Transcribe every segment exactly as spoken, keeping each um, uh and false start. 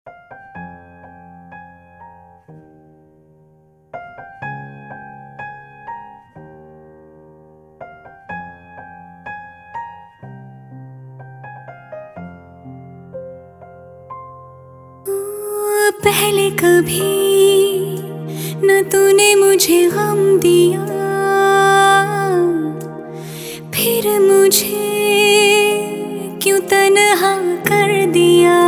पहले कभी न तूने मुझे गम दिया, फिर मुझे क्यों तन्हा कर दिया।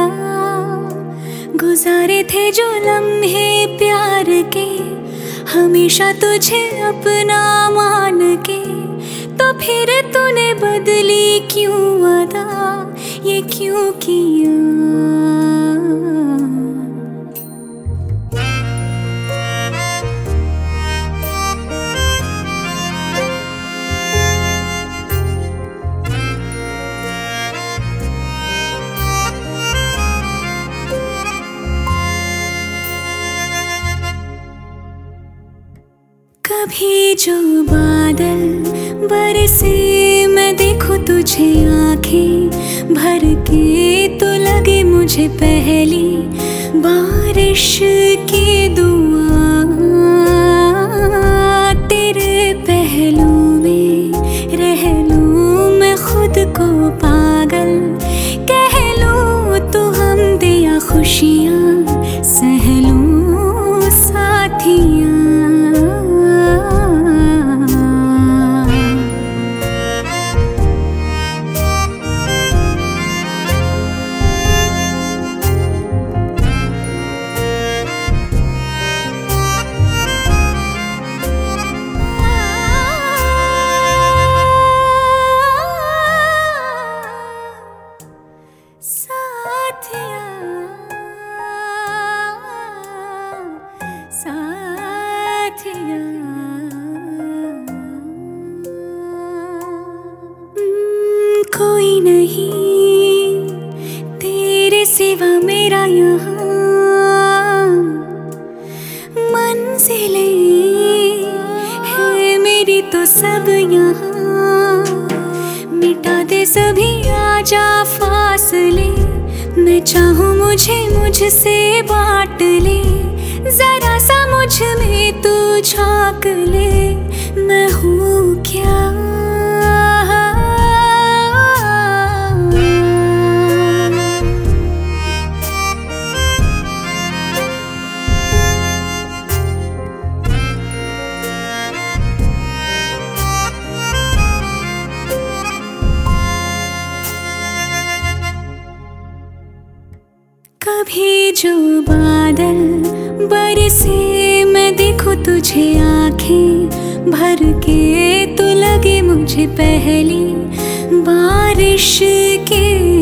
गुजारे थे जो लम्हे प्यार के, हमेशा तुझे अपना मान के, तो फिर तूने बदली क्यों अदा, ये क्यों किया। कभी जो बादल बरसे, मैं देखूं तुझे आंखें भर के, तो लगे मुझे पहली बारिश की दुआ। तेरे पहलू में रह लूं मैं खुद को पागल, कह लूं तू हम दिया खुशियाँ सह लूं साथियाँ। कोई नहीं तेरे सिवा मेरा यहाँ, मंजिलें है मेरी तो सब यहाँ। मिटा दे सभी आजा फासले, मैं चाहूँ मुझे मुझसे बांट ले। जरा सा मुझ में तू झाँक ले, मैं हूँ क्या। कभी जो बादल बरसे, मैं देखूं तुझे आंखें भर के, तो लगे मुझे पहली बारिश के